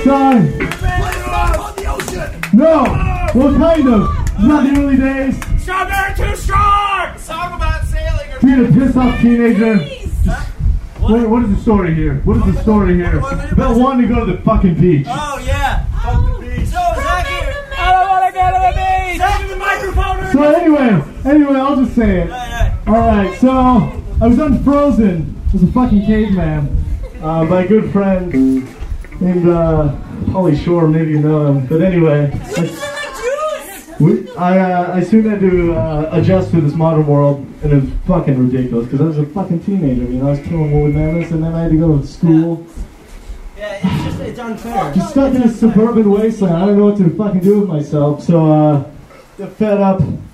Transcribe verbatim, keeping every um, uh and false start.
Sorry. No. Well, kind of. It's not the early days. Strawberry too strong. Song about sailing. Or Being a pissed off teenager. What, what is the story here? What is the story here? About wanting to go to the fucking beach. Oh yeah. Fuck the beach. So Zach here. I don't want to go to the beach. Take the microphone. So anyway, anyway, I'll just say it. Alright, so I was unfrozen as a fucking caveman uh, by a good friend named uh, Holly Shore, maybe you know him. But anyway, I, we, I, uh, I soon had to uh, adjust to this modern world, and it was fucking ridiculous because I was a fucking teenager, you know, I was killing woolly mammoths, and then I had to go to school. Yeah, it's just, it's unfair. Just stuck in a suburban wasteland. I don't know what to fucking do with myself, so uh, got fed up.